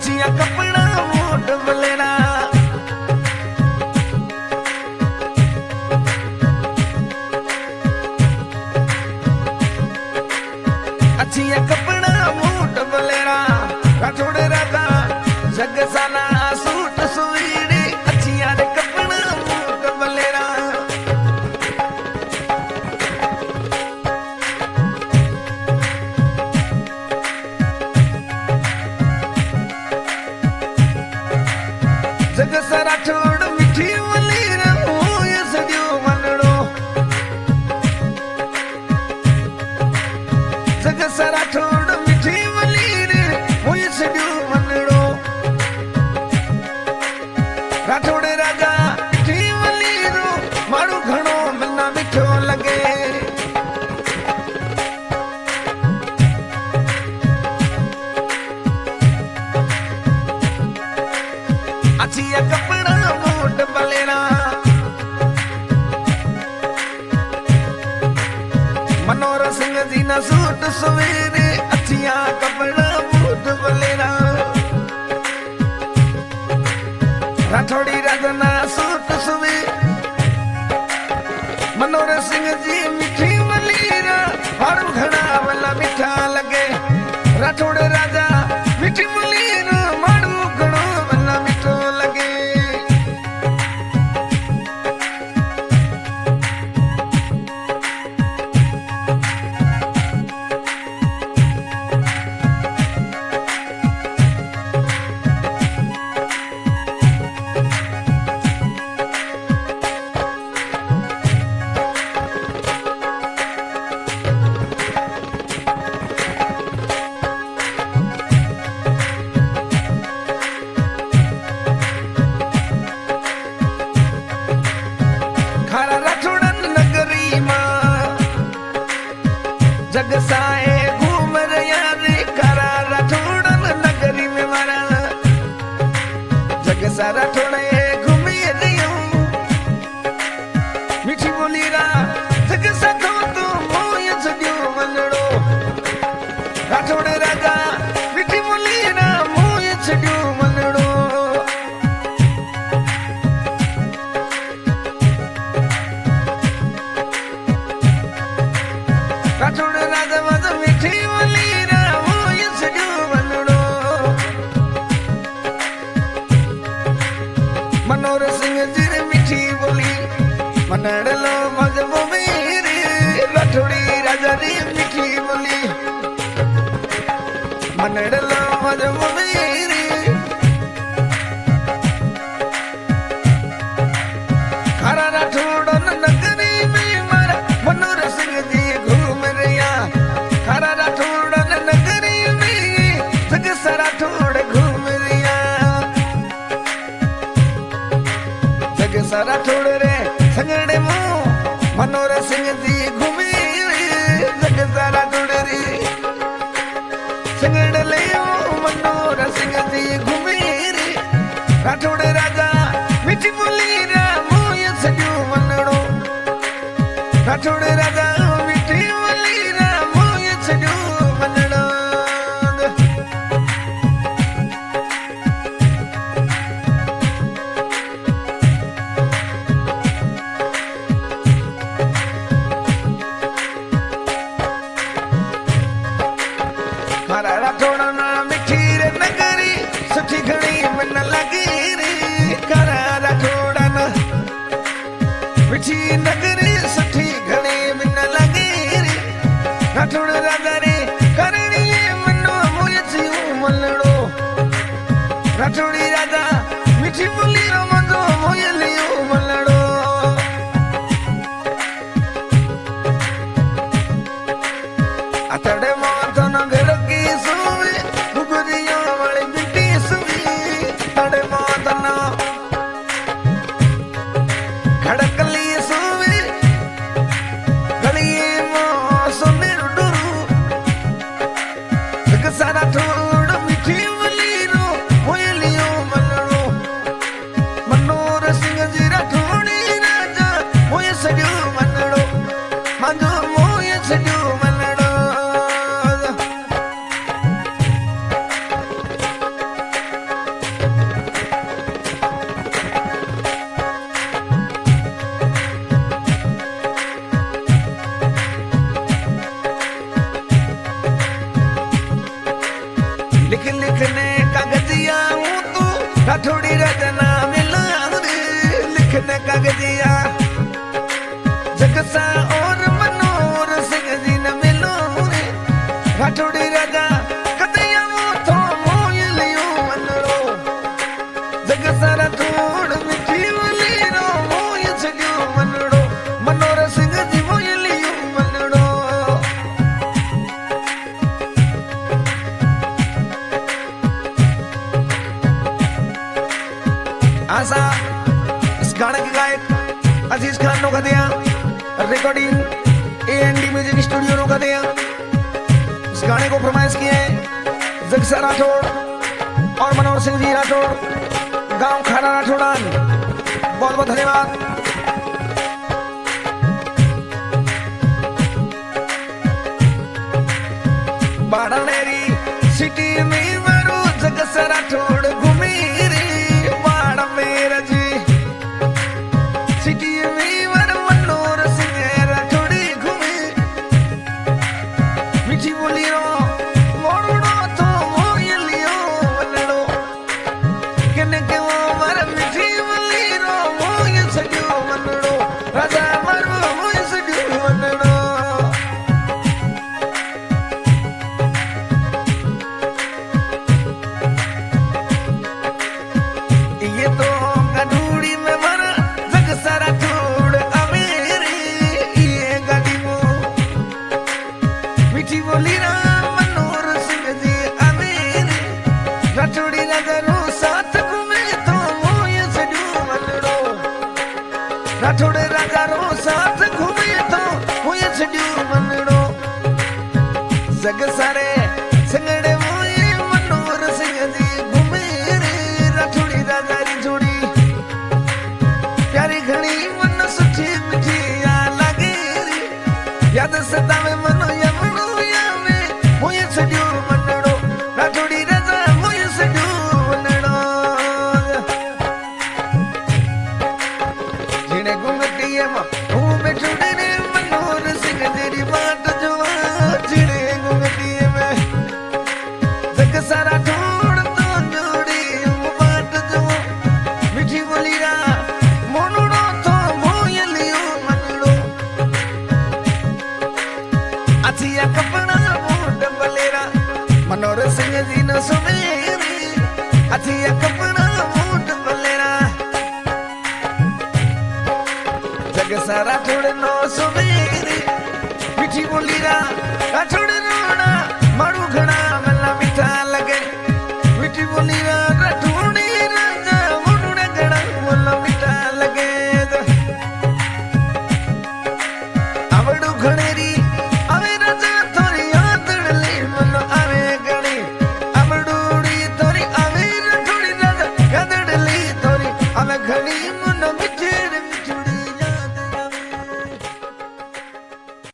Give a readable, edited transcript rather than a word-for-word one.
अचिया कपड़ा मोट बलेरा अचिया कपड़ा मोट बलेरा राठौड़ राजा जगसाना सूट सुवीड़ी अचिया रे कपड़ा मोट बलेरा जगसा राठौड़ मिठी वलीरा होय सडियो मनड़ो जगसा राठौड़ मिठी वलीरे होय सडियो मनड़ो राठौड़ राजा मिठी वलीरो मारू घणो मना मिठो लगे अचिया कपड़ा मोट बलेरा मनोहर सिंह जी ना सूट सवेरे अचिया कपड़ा मोट बलेरा राठौड़ी राजा ना सूट सवे मनोहर सिंह जी मिठी वलीरा हारू घड़ा वाला मिठा लगे राठौड़ राजा मिठी वलीरा मारू घणो वाला मिठो लगे खारा राठौड़न नगरी मां जगसाए घूम रया रे खारा राठौड़न नगरी में मारा जगसा राठौड़े घूमे रयो मिठी बोलीरा जगसा तो मोय सडियो मनड़ो राठौड़ राजा मिठी बोलीरा मोय सडियो मनड़ो राठौड़ राजा मज मिठी वलीरा होय सडियो मनड़ो मनोहर सिंह जी रे मिठी बोली मनड़लो मज मेरे राठौड़ी राजा रे मिठी बोली मनड़लो मज मेरे खारा राठौड़न नगरी में मारा मनोहर सिंह जी घूम रया खारा राठौड़न नगरी में जगसा राठौड़ घूम रया जगसा राठौड़ रे संगड़े मो मनोहर सिंह जी घूमे जगसा राठौड़ रे संगड़ ले मनोहर सिंह जी घूमे रे राठौड़ राजा मिठी बोलीरा मोय सडियो मनड़ो राठौड़ राजा मिठी वलीरा मोय सडियो मनड़ो खारा राठौड़ ना मिठी रे नगरी सुठी घणी मन लगी रे खारा राठौड़ ना मिठी नगरी सुठी घणी मन लगी रे राठौड़ राजा रे करणी मनो मोय जियो मनड़ो राठौड़ी राजा मिठी बोलीरो मजो मोय लियो मनड़ो अतड़े माथन घड़की सुवी गुगरियो वाली बिटी सुवी तड़े माथन खड़कली सुवी गलिए मो सोने डुरू जगसा राठौड़ मिठी वलीरो होय लियो मनड़ो राठौड़ी रचना मिला लिखने कागजिया जगसा और मनोर सिंह जी न मिलो रे राठौड़ी राजा कतया वो तो मोय लियो मनरो जगसा राठौड़ मिठी वली रो मोय छड्यो मनरो मनोर सिंह जी मोय लियो मनरो आशा इस गाने के गायक अजीज खान नो Kadiya recording A N D music studio नो कदिया इस गाने को फरमाइश किए जगसा राठौड़ और मनोहर सिंह जी राठौड़ गांव खाना राठौड़ान बहुत बहुत धन्यवाद। बाड़ानेरी सिटी में मरो जगसा राठौड़ घूमी रे बाड़ा मेरा जी सिटी में वर मनोहर सिंह राठौड़ी घूमी मीठी बोली रो मोड़ो तो मोय लियो वनड़ो कने के वो वर मीठी बोली रो मोय सड्यो वनड़ो राजा मरो मोय सड्यो वनड़ो ये तो गधूड़ी में मरा जगसा राठौड़ अमेरी ये गाड़ी मो मीठी बोली ना मनोहर सिंह जी अमेरी राठौड़ी नगरो साथ घूमे तो मोय सड्यो वनड़ो राठौड़ राजा रो साथ घूमे तो मोय सड्यो वनड़ो जग सारे संगड़े मोय मनोहर सिंह जी घूमे रे राठौड़ी राजा री जोड़ी प्यारी घणी मन सुठी मिठी या लागे रे याद सतावे मनो यमनो यावे मोय सड्यो वनड़ो राठौड़ी राजा मोय सड्यो वनड़ो जिने घुंघटिए मां हूं बैठुड़े रे मनोहर सिंह जी बाट जो जिने घुंघटिए में जगसा राठौड़ तो जोड़ी बाट जो मीठी बोली रा मोनड़ो तो मोय लियो मनड़ो अथिया कपड़ा बूट बलेरा मनोहर सिंह जी न सुमेरी अथिया कपड़ा बूट बलेरा जगसा राठौड़ नो सुमेरी मीठी बोली रा